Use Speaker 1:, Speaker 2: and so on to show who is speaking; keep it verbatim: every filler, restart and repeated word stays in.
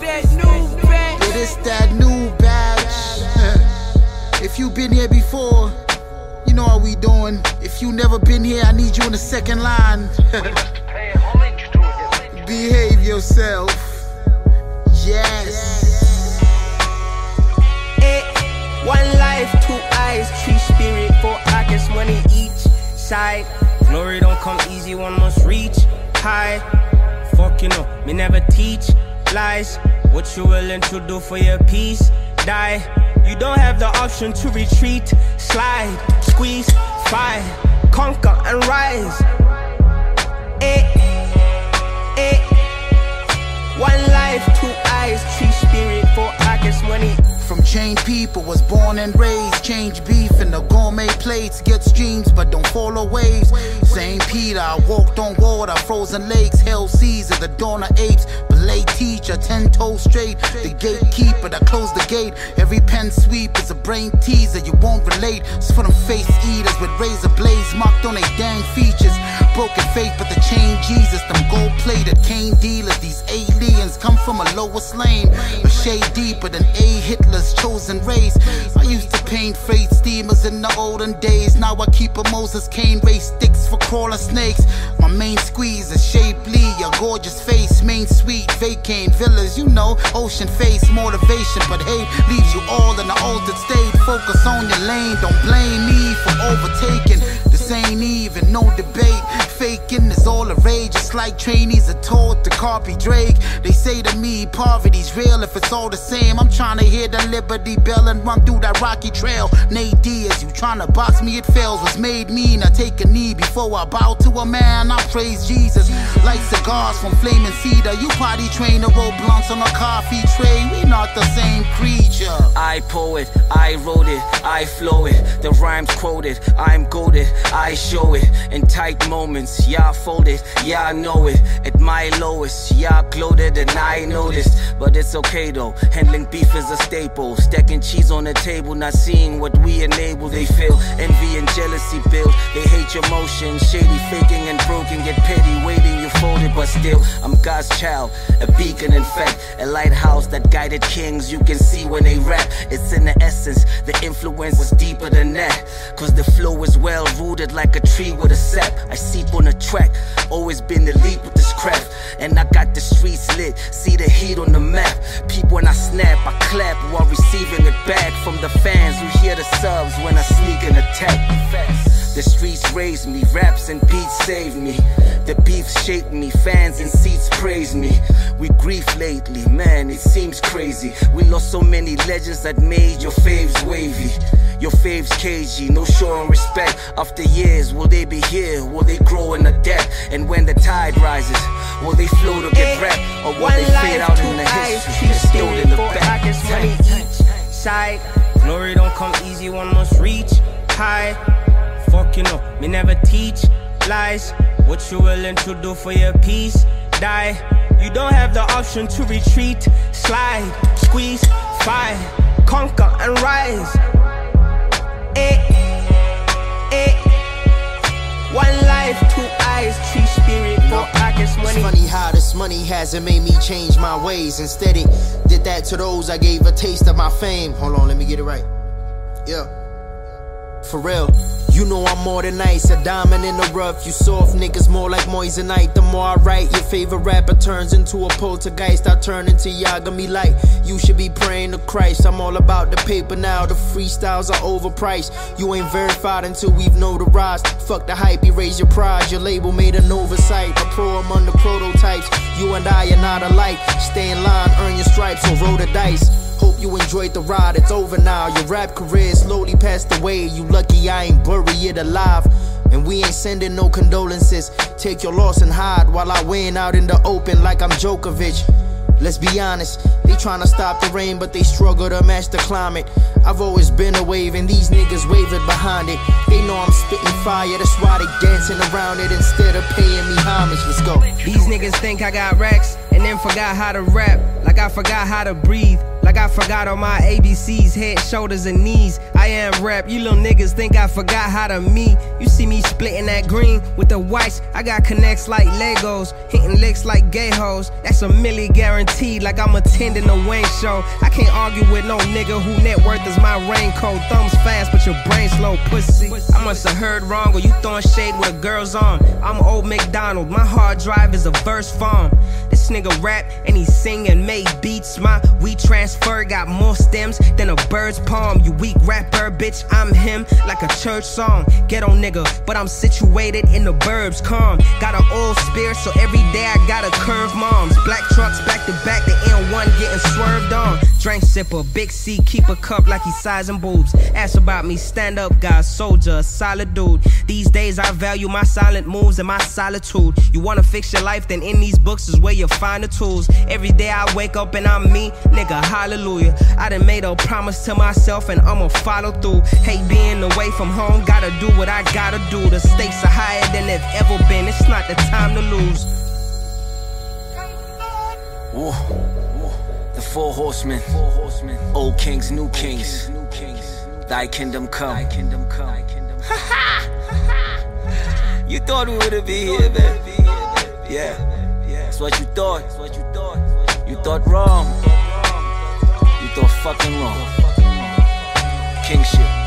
Speaker 1: that new batch.
Speaker 2: Yeah, this that new batch. If you been here before, you know how we doing. If you never been here, I need you in the second line. Behave yourself. Yes.
Speaker 1: Eh, one life, two eyes, three spirit, four pockets, money each side. Glory don't come easy, one must reach high. Fuck you know, me never teach lies. What you willing to do for your peace? Die. You don't have the option to retreat. Slide, squeeze, fight, conquer and rise. Eh, eh. One life, two eyes, three spirit, four pockets, money.
Speaker 2: From chained people, was born and raised. Change beef in the gourmet plates. Get streams, but don't follow waves. Saint Peter, I walked on water. Frozen lakes, hell seas at the dawn of apes. Belay teacher, ten toes straight. The gatekeeper that closed the gate. Every pen sweep is a brain teaser. You won't relate. It's for them face eaters with razor blades marked on their dang features. Broken faith, but the chain Jesus. Them gold plated cane dealers. These aliens come from a lowest lane. A shade deeper than A. Hitler's chosen race. I used to paint freight steamers in the olden days. Now I keep a Moses cane race sticks for crawler snakes. My main squeeze is shapely, a gorgeous face. Main suite, vacant villas, you know, ocean face, motivation. But hate leaves you all in the altered state. Focus on your lane, don't blame me for overtaking. This ain't even no debate. Faking is all the rage. It's like trainees are taught to copy Drake. They say to me, poverty's real if it's all the same. I'm trying to hear the Liberty Bell and run through that rocky trail. Nate Diaz, you trying to box me, it fails. Was made mean, I take a knee before I bow to a man. I praise Jesus. Like cigars from flaming cedar. You potty train to roll blunts on a coffee tray. We not the same creature.
Speaker 1: I poet, I wrote it, I flow it. The rhymes quoted, I'm goaded, I show it. In tight moments, yeah, I fold it, yeah, I know it. At my lowest, yeah, I gloated and I noticed. But it's okay though, handling beef is a staple. Stacking cheese on the table, not seeing what we enable. They feel envy and jealousy build. They hate your motion, shady, faking and broken. Get petty, waiting, you folded. But still, I'm God's child, a beacon in fact. A lighthouse that guided kings, you can see when they rap. It's in the essence, the influence was deeper than that. Cause the flow is well rooted like a tree with a sap. I seep on the track, always been the lead with this craft. And I got the streets lit, see the heat on the map. Peep when I snap, I clap while receiving it back from the fans who hear the subs when I sneak and attack. The streets raised me, raps and beats saved me. The beef shaped me, fans and seats praise me. We grief lately, man, it seems crazy. We lost so many legends that made your faves wavy. Your faves cagey, no showing respect. After years, will they be here? Will they grow in the depth? And when the tide rises, will they float or get wrecked? Or will they fade out in the history that's stored in the back? Money each side. Glory don't come easy, one must reach high. Fuck you know, me never teach lies. What you willing to do for your peace? Die. You don't have the option to retreat. Slide, squeeze, fight, conquer and rise. Eh, eh. One life, two eyes, three spirit, four pockets, money.
Speaker 3: It's funny how this money hasn't made me change my ways. Instead it did that to those I gave a taste of my fame. Hold on, let me get it right. Yeah. For real, you know I'm more than nice. A diamond in the rough, you soft niggas more like moissanite. The more I write, your favorite rapper turns into a poltergeist. I turn into Yagami Light. You should be praying to Christ. I'm all about the paper now, the freestyles are overpriced. You ain't verified until we've notarized. Fuck the hype, erase your pride. Your label made an oversight. A pro among the prototypes. You and I are not alike. Stay in line, earn your stripes, or roll the dice. Hope you enjoyed the ride, it's over now. Your rap career slowly passed away. You lucky I ain't bury it alive. And we ain't sending no condolences. Take your loss and hide while I win out in the open like I'm Djokovic. Let's be honest, they tryna stop the rain but they struggle to match the climate. I've always been a wave and these niggas wavered behind it. They know I'm spitting fire, that's why they dancing around it instead of paying me homage. Let's go.
Speaker 1: These niggas think I got racks and then forgot how to rap. Like I forgot how to breathe.
Speaker 4: like I forgot all my A B Cs, head, shoulders, and knees. I am rap, you little niggas think I forgot how to me. You see me splitting that green with the whites. I got connects like Legos, hitting licks like gay hoes. That's a milli guaranteed, like I'm attending a Wayne show. I can't argue with no nigga who net worth is my raincoat. Thumbs fast, but your brain slow, pussy. I must have heard wrong, or you throwing shade with a girl's on. I'm old McDonald, my hard drive is a verse farm. This nigga rap and he sing and make beats. My we transfer got more stems than a bird's palm. You weak rapper, bitch, I'm him, like a church song. Ghetto nigga, but I'm situated in the burbs, calm. Got an old spirit, so every day I gotta curve moms. Black trucks back to back, the N one getting swerved on. Drink sipper, big C, keep a cup like he's sizing boobs. Ask about me, stand up guy, soldier, a solid dude. These days I value my silent moves and my solitude. You wanna fix your life, then in these books is where you find the tools. Every day I wake up and I'm me, nigga, hallelujah. I done made a promise to myself and I'ma follow through. Hate being away from home, gotta do what I gotta do. The stakes are higher than they've ever been, it's not the time to lose.
Speaker 1: Whoa, whoa. The four horsemen, four horsemen, old kings, new kings. New kings. Thy kingdom come. Thy kingdom come. You thought we would've been here, man. Yeah, that's what you thought. That's what you thought. You thought wrong. You thought fucking wrong. Kingship.